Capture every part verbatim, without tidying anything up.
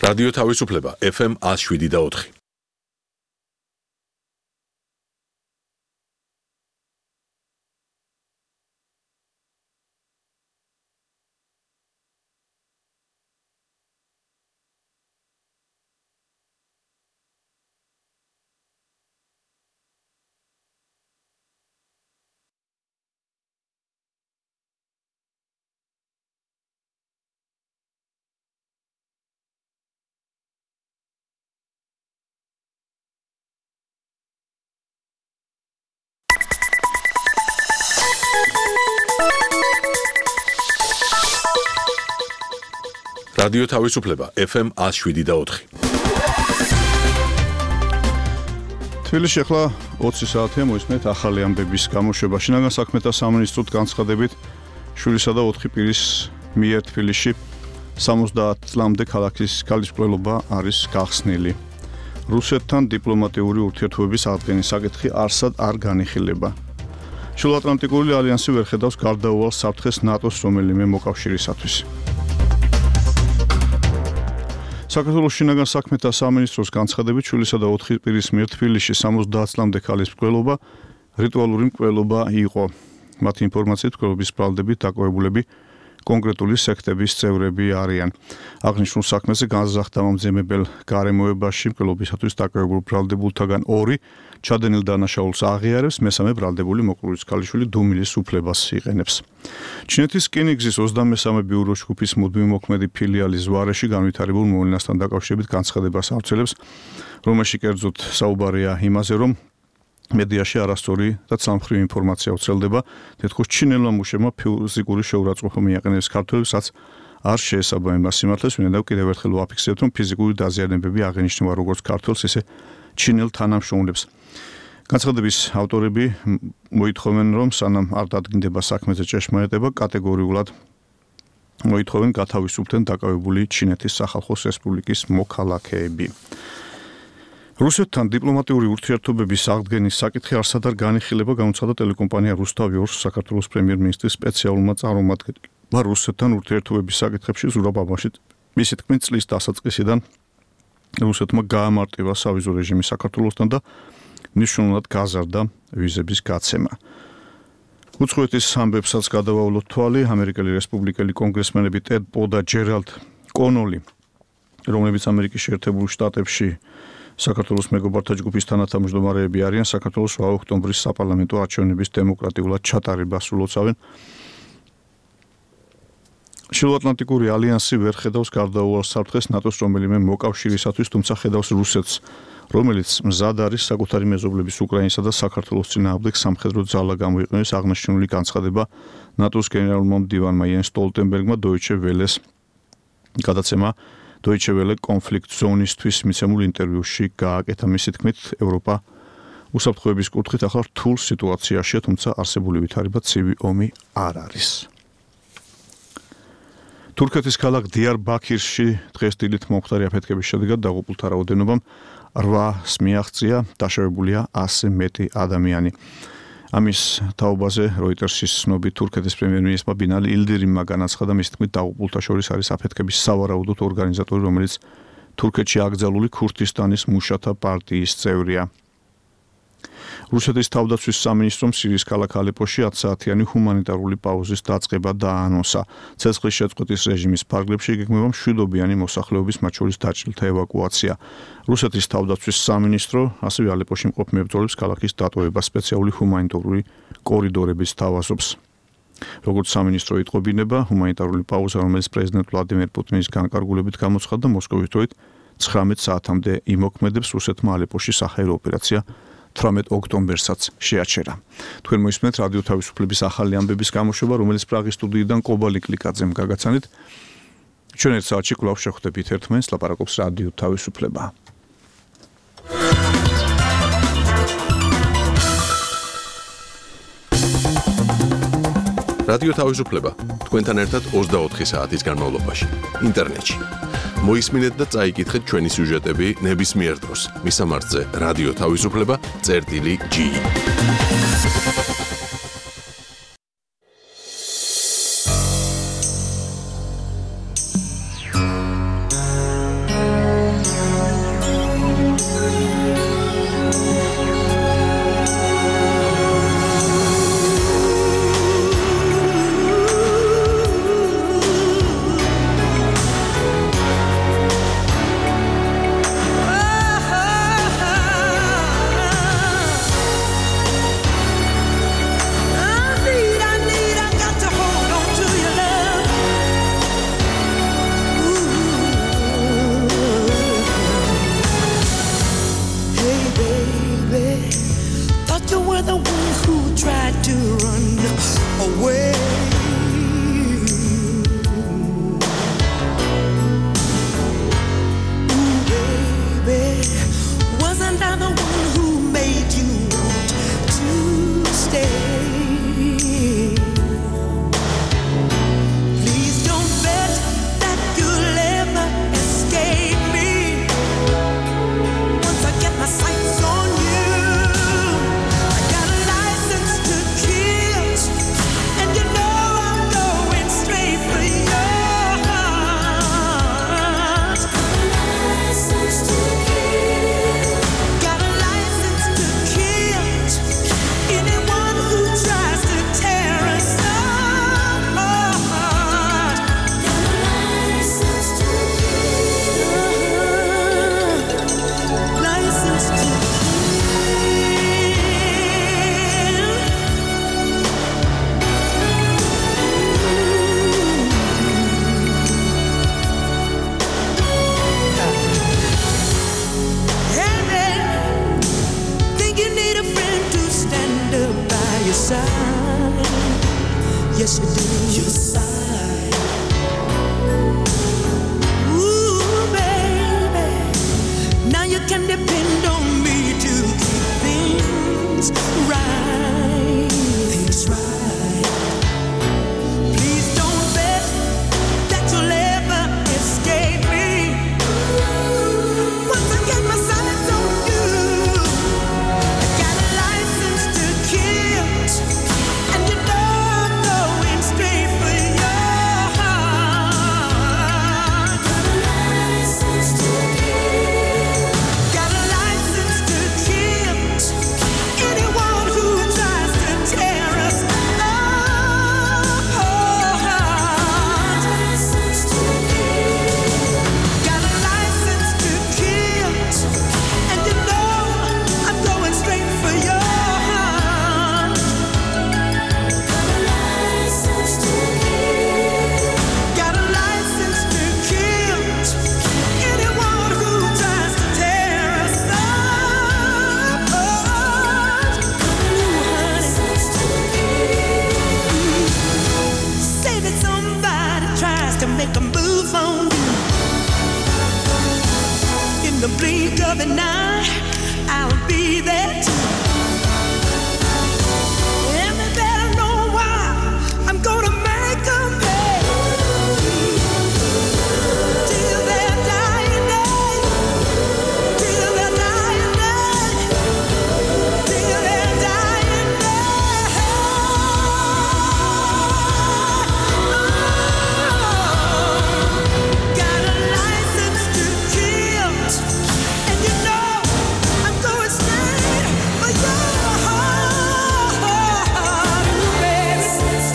რადიო თავისუფლება ეფ ემ one oh seven და four. რადიო თავისუფლება ეფ ემ one oh seven და four. თბილისში ახლა ოცი საათია მოისმენთ ახალი ამბების გამოშვება. შინაგან საქმეთა სამინისტროს განცხადებით შვილისა და ოთხი პირის მიერ თბილისში სამოცდაათ წლამდე ქალაქის ქალის მკვლელობა არის გახსნილი. რუსეთთან დიპლომატიური ურთიერთობების აღდგენის საკითხი არსად არ განიხილება. შუაატლანტიკური ალიანსი ვერ ხედავს გარდაუვალ საფრთხეს ნატოს რომელიმე მოკავშირისათვის. საქართველოს შინაგან საქმეთა სამინისტროს განცხადებით შვილისა და ოთხი პირის მიერ თბილისში სამოცდაათ წლამდე ქალის მკვლელობა რიტუალური მკვლელობა იყო. მათი ინფორმაციით მკვლელობის ბრალდებით დაკავებულები კონკრეტული სექტების წევრები არიან. აღნიშნულ საქმეზე განზრახ-დამამძიმებელ გარემოებაში მკვლელობისათვის დაკავებულ ბრალდებულთაგან ორი ჩადენილ დანაშაულს აღიარებს, მესამე ბრალდებული მოკლულის ქალიშვილი დუმილის უფლებას იყენებს. ჩინეთის რკინიგზის ოცდამესამე ბიუროს ჯგუფის მუდმივი მოქმედი ფილიალის ზვარეში განვითარებულ მოვლენასთან დაკავშირებით განცხადებას ავრცელებს, რომელში კერძოდ საუბარია იმაზე, რომ მედიაში არასწორი და ცალმხრივი ინფორმაცია ვრცელდება, თითქოს ჩინელმა მუშებმა ფიზიკური შეურაცხყოფა მიაყენეს ქართველებს, რაც არ შეესაბამება სიმართლეს, ვინაიდან კიდევ ერთხელ ვაფიქსირებთ, რომ ფიზიკური დაზიანებები აღენიშნება როგორც ქართველს, ისე ჩინელ თანამშრომლებს. განცხადების ავტორები მოითხოვენ, რომ სანამ არ დადგინდება საქმეზე ჭეშმარიტება, კატეგორიულად მოითხოვენ გათავისუფლდნენ დაკავებული ჩინეთის სახალხო რესპუბლიკის მოქალაქეები. რუსეთთან დიპლომატიური ურთიერთობების აღდგენის საკითხი არსად არ განიხილება, გამოცხადდა ტელეკომპანია რუსთავი ორს საქართველოს პრემიერ-მინისტრის სპეციალურმა წარმომადგენელმა რუსეთთან ურთიერთობების საკითხებში ზურაბ აბაშიძე. მისი თქმით, წლის დასაწყისიდან რუსეთმა გაამარტივა სავიზო რეჟიმი საქართველოსთან და მნიშვნელოვნად გაზარდა ვიზების გაცემა. უცხოეთის ამბებსაც გადავავლოთ თვალი, ამერიკელი რესპუბლიკელი კონგრესმენები ტედ პო და ჯერალდ კონოლი, რომლებიც ამერიკის შეერთებულ შტატებში საქართველოს მეგობართა ჯგუფის თანათავმჯდომარეები არიან, საქართველოს ოთხი ოქტომბრის საპარლამენტო არჩევნების დემოკრატიულად ჩატარებას სულოცავენ. შუაატლანტიკური ალიანსი ვერ ხედავს გარდაუვალ საფრთხეს ნატოს რომელიმე მოკავშირისათვის, თუმცა ხედავს რუსეთს, რომელიც მზად არის საკუთარი მეზობლების უკრაინისა და საქართველოს წინააღმდეგ სამხედრო ძალა გამოიყენოს. აღნიშნული განცხადება ნატოს გენერალურმა მდივანმა იენს სტოლტენბერგმა დოიჩე ველეს გადაცემა დოიჩე ველე კონფლიქტ ზონისთვის მიცემულ ინტერვიუში გააკეთა. მისი თქმით, ევროპა უსაფრთხოების კუთხით ახლა რთულ სიტუაციაშია, თუმცა არსებული ვითარება ცივი ომი არ არის. თურქეთის ქალაქ დიარბაქირში დღეს დილით მომხდარი აფეთქების შედეგად დაღუპულთა რაოდენობამ რვას მიაღწია, დაშავებულია ასზე მეტი ადამიანი. ამის თაობაზე როიტერსის ცნობით თურქეთის პრემიერ-მინისტრმა ბინალი ილდირიმმა განაცხადა, მის თქმით დაღუპულთა შორის არის აფეთქების სავარაუდოდ ორგანიზატორი, რომელიც თურქეთში აკრძალული ქურთისტანის მუშათა პარტიის წევრია. რუსეთის თავდაცვის სამინისტრომ სირიის ქალაქ ალეპოში ათი საათიანი ჰუმანიტარული პაუზის დაწყება დაანონსა. ცეცხლის შეწყვეტის რეჟიმის ფარგლებში იგეგმება მშვიდობიანი მოსახლეობის, მათ შორის დაჭრილთა ევაკუაცია. რუსეთის თავდაცვის სამინისტრო ასევე ალეპოში მყოფ მებრძოლებს ქალაქის დატოვება სპეციალური ჰუმანიტარული კორიდორების თავაზობს. როგორც სამინისტრო იტყობინება, ჰუმანიტარული პაუზა, რომელიც პრეზიდენტ ვლადიმერ პუტინის განკარგულებით გამოცხადდა, მოსკოვის დროით ცხრამეტ საათამდე იმოქმედებს. რუსეთმა ალეპოში საჰაერო ოპერაცია თვრამეტ ოქტომბერსაც შეაჩერა. თქვენ მოისმენთ რადიო თავისუფლების ახალი ამბების გამოშვება, რომელიც პრაღის სტუდიიდან კობალი კლიკაძემ გაგაცანით. ჩვენ ერთ საათში კვლავ შევხვდებით ერთმანეთს, ლაპარაკობს რადიო თავისუფლება. რადიო თავისუფლება თქვენთან ერთად ოცდაოთხი საათის განმავლობაში ინტერნეტში. მოისმინეთ და წაიკითხეთ ჩვენი სიუჟეტები ნებისმიერ დროს. მისამართზე რადიო თავისუფლება წერტილი ჯი. Yes, you do. You sigh. Ooh, baby. Now you can depend on me to keep things right. Things right. Please don't bet that you'll ever escape me. Once I get my sights on you, I got a license to kill, and you know I'm going straight for your heart. Got a license to kill. Got a license to kill anyone who tries to tear us apart. License to kill. Got a license to kill, and you know I'm going straight for your heart. Got a license to kill. Got a license to kill anyone who tries to tear us apart. License to kill. Say that somebody tries to make a move on you. In the blink of an eye, I'll be there too. And they better know why I'm gonna make them pay. Till their dying day. Till their dying day. Till their dying day. Got a license to kill, and you know I'm going straight for your heart, baby.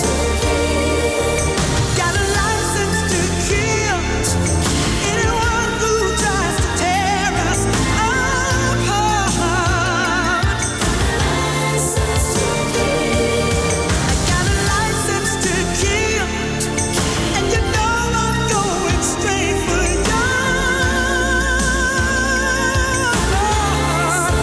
Got a license to kill anyone who tries to tear us apart. I got a license to kill, and you know I'm going straight for your heart.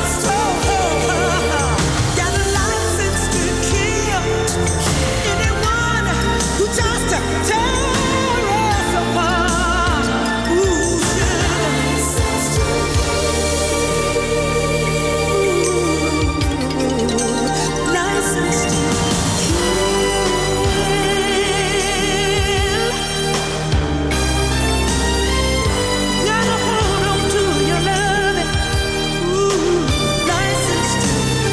Got a license to kill anyone who tries to tear us apart. Ooh, license to kill. License to kill. Gotta hold on to your loving. Ooh, license to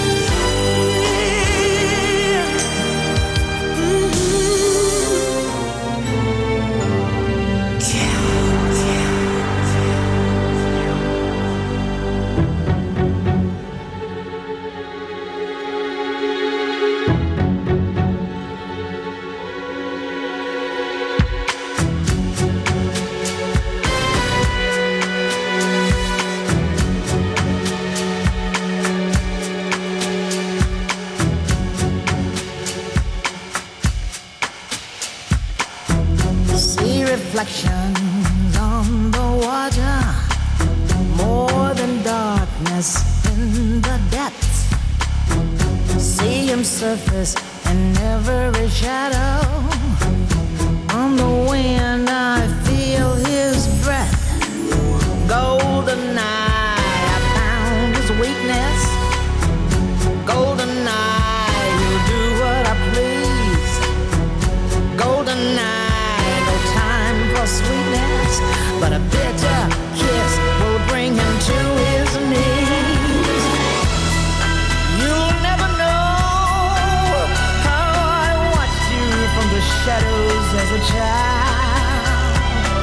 See reflections on the water, more than darkness in the depths. See him surface in every shadow. On the wind I feel his breath. Golden eye, I found his weakness. Golden eye, he'll do what I please. Golden eye, no time for sweetness, but a bitter kiss will bring him to his knees. You'll never know how I watched you from the shadows as a child.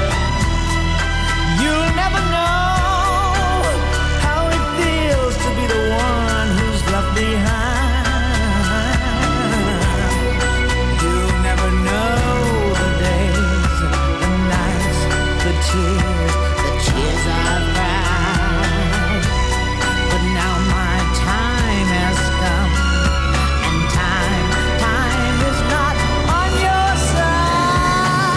You'll never know how it feels to be the one who's left behind. You'll never know the days, the nights, the tears, the tears I've cried. But now my time has come, and time, time is not on your side.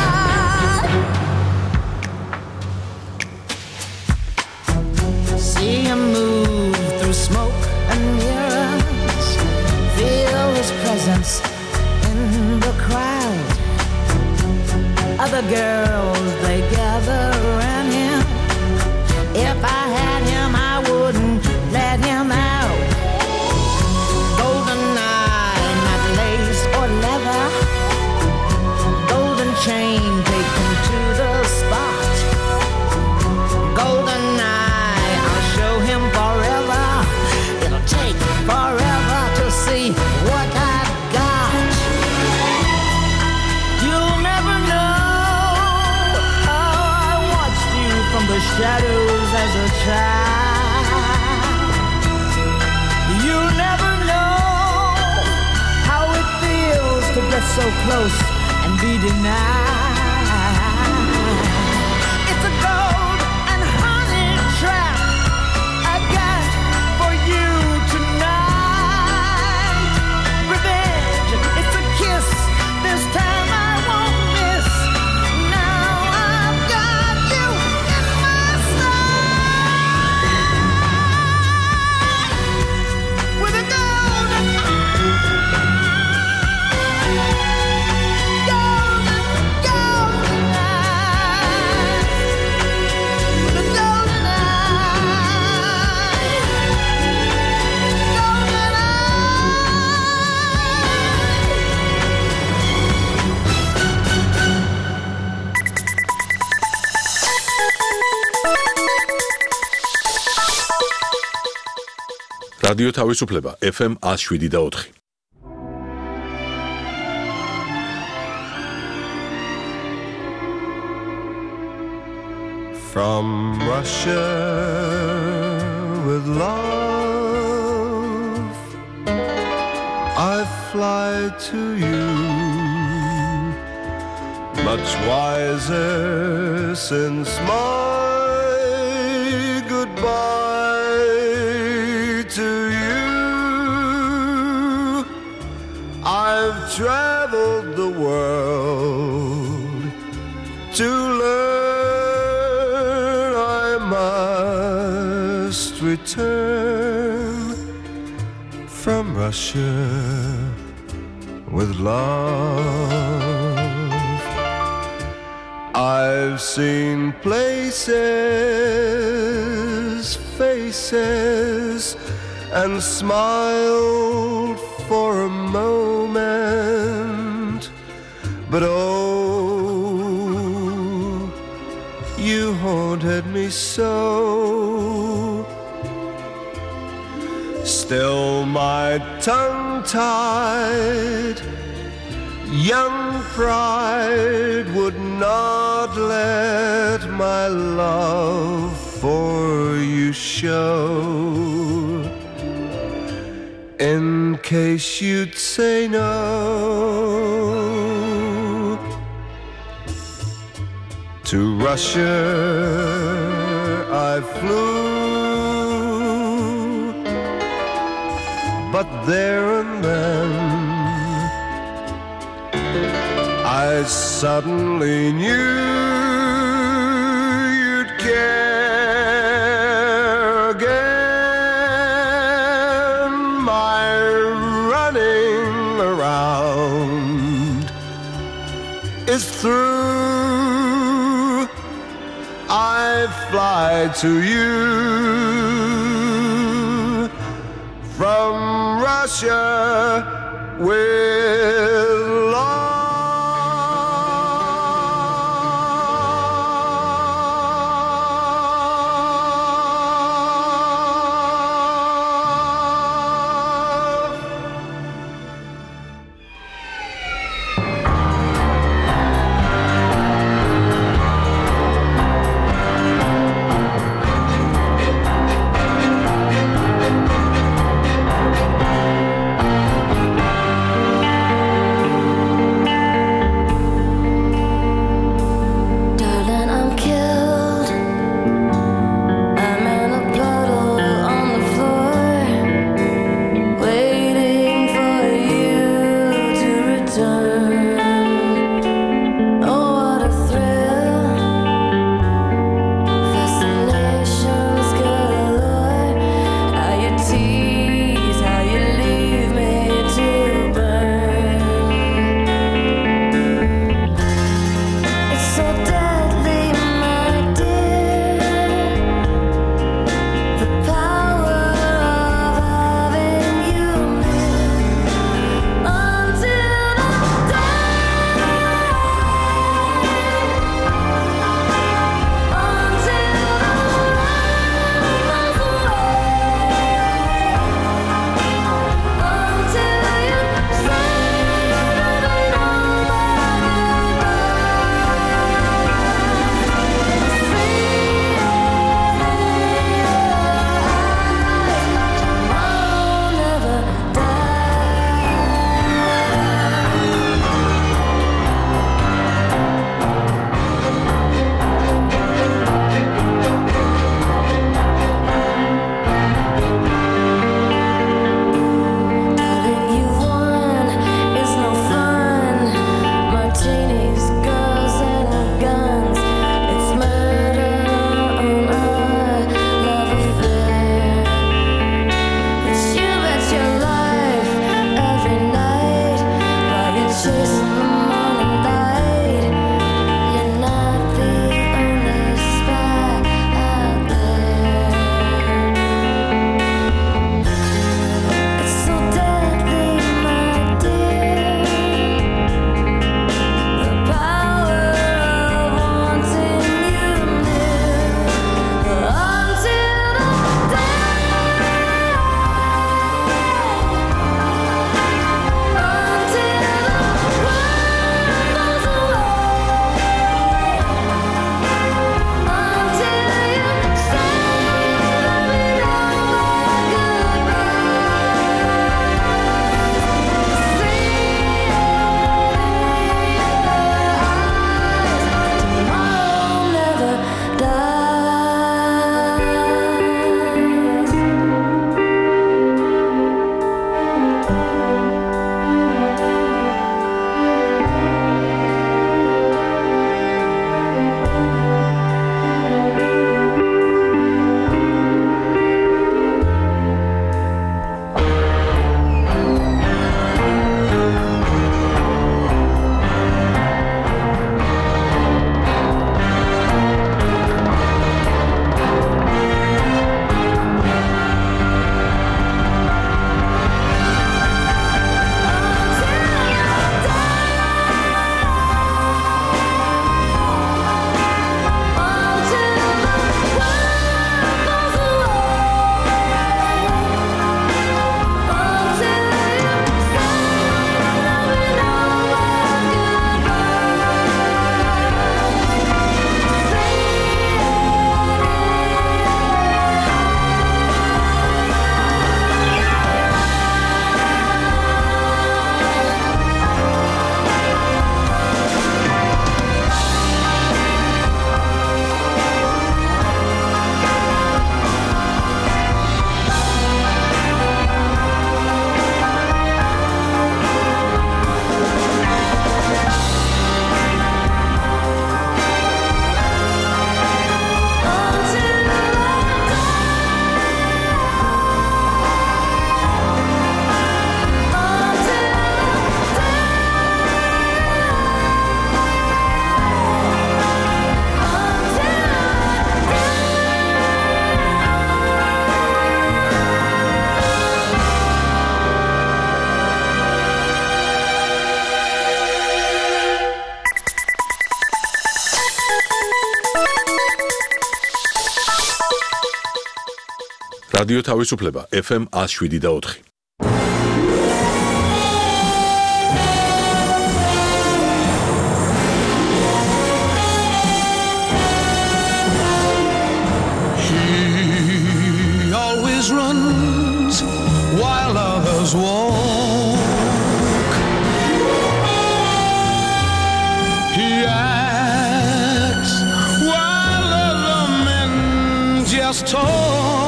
the girls, they gather around him. If I had him, I wouldn't let him out. Golden eye, not lace or leather. Golden chain, take him to the spot. Golden eye, I'll show him forever. It'll take forever to see what I've got. You'll never know how I watched you from the shadows as a child. You'll never know how it feels to get so close and be denied. It's a gold and honey trap I got for you tonight. Revenge, it's a kiss. This time I won't miss. Now I've got you in my sight. With a golden რადიო თავისუფლება F M one oh seven და four. From Russia with love, I fly to you, much wiser since my goodbye to you. I've traveled the world to learn I must return from Russia with love. I've seen places, faces, and smiled for a moment, but oh, you haunted me so. Still my tongue-tied young pride would not let my love for you show, in case you'd say no. To Russia I flew, but there and then I suddenly knew you'd care again. My running around is through. I fly to you from Russia with love. რადიო თავისუფლება ეფ ემ one oh seven და four. He always runs while others walk. He acts while other men just talk.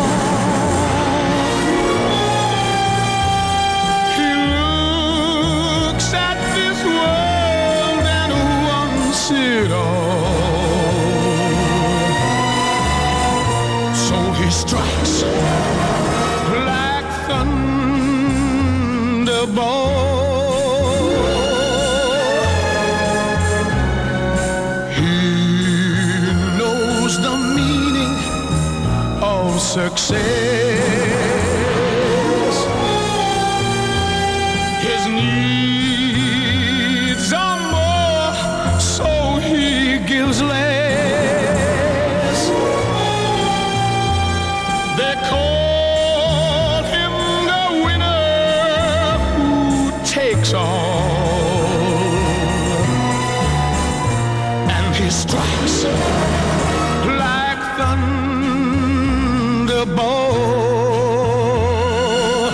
He looks at this world and wants it all. So he strikes like thunderbolt. He knows the meaning of success. His needs are more, so he gives less. They call him the winner who takes all, and he strikes like thunderbolt.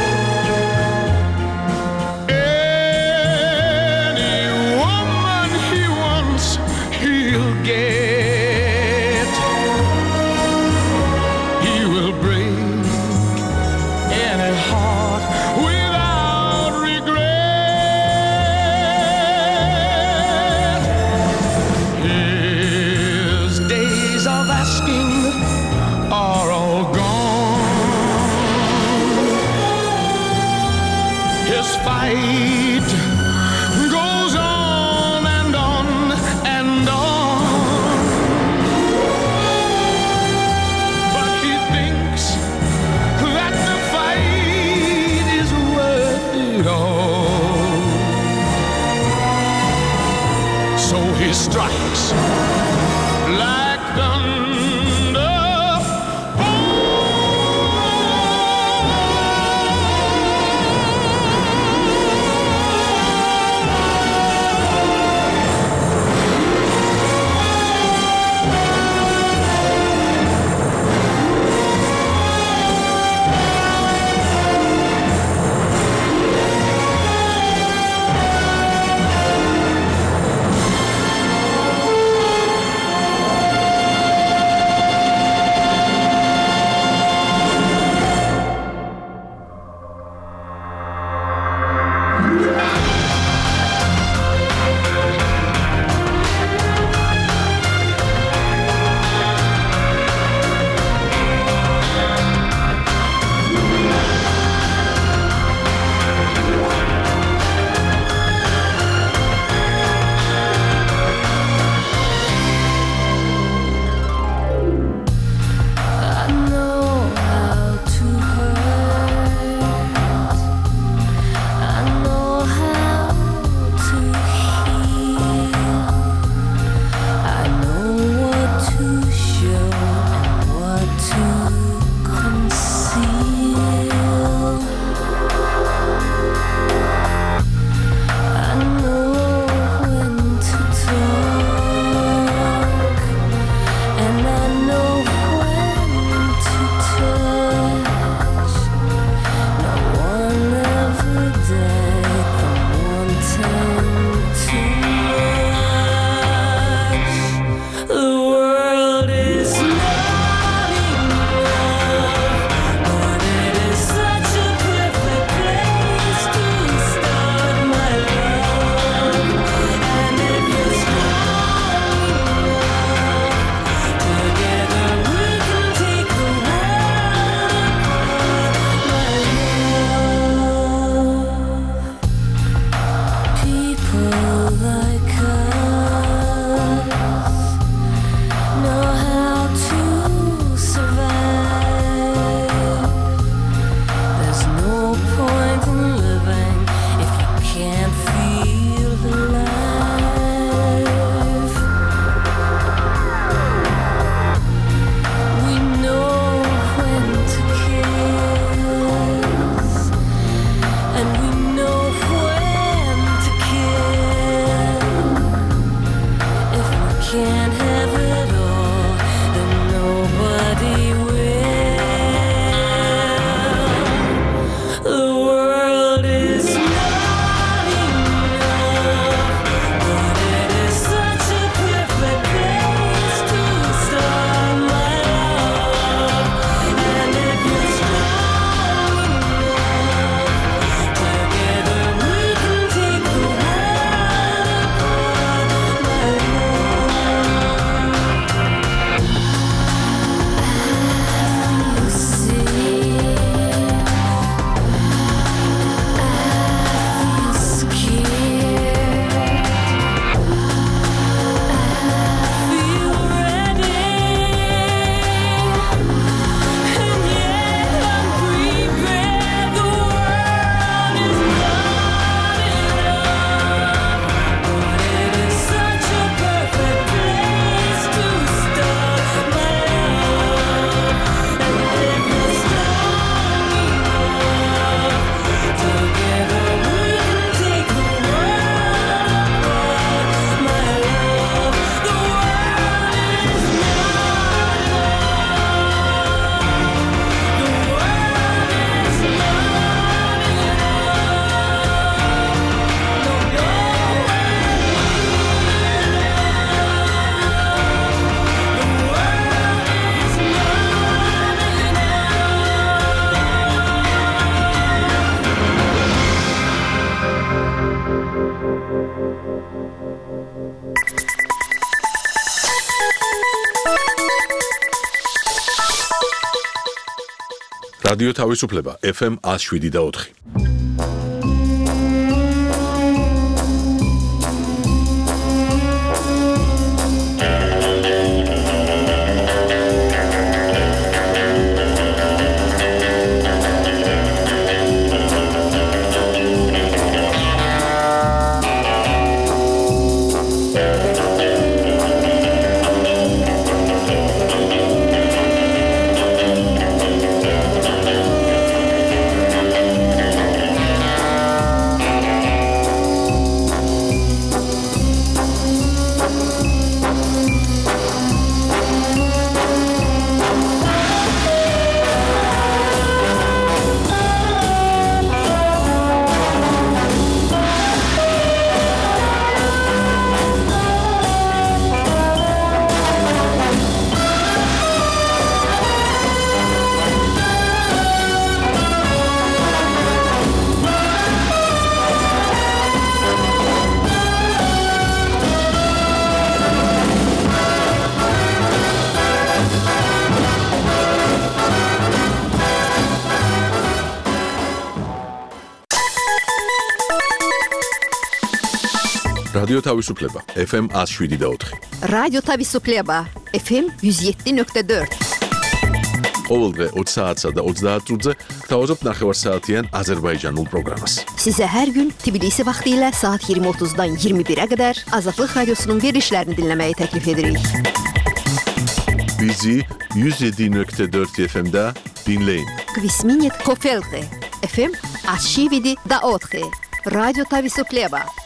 Any woman he wants, he'll get. He will break any heart without regret. His days of asking are all gone. His fight goes on and on and on. But he thinks that the fight is worth it all. So he strikes like thunder. რადიო თავისუფლება ეფ ემ one oh seven და four. რადიო თავისუფლება ეფ ემ one oh seven და four. რადიო თავისუფლება ეფ ემ one oh seven nuqta four. ყოველდღე twenty საათსა და twenty წუთზე გთავაზობთ ნახევარსაათიან აზერბაიჯანულ პროგრამას. Size her gün Tbilisi vaxtilə saat yirmi otuzdan iyirmi birə qədər Azadlıq Radiosunun verilişlərini dinləməyi təklif edirik. Bizi one oh seven nuqta four efe emdə dinləyin. Kvisminit Kofelte efe em one oh seven da four. Radyo Tavisupljeva